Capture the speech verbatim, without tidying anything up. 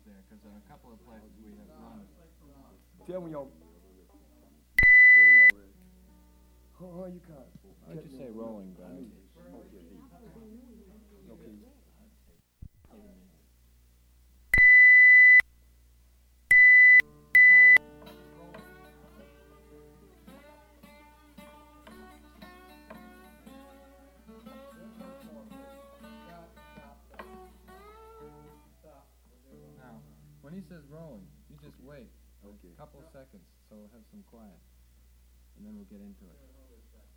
there, because in a couple of places we have run. Tell me y'all. Tell me y'all ready. Huh, huh, you can't. Why'd you say rolling, Brad? Okay. Now, when he says rolling, you just wait Okay. a couple of seconds, so we'll have some quiet, and then we'll get into it.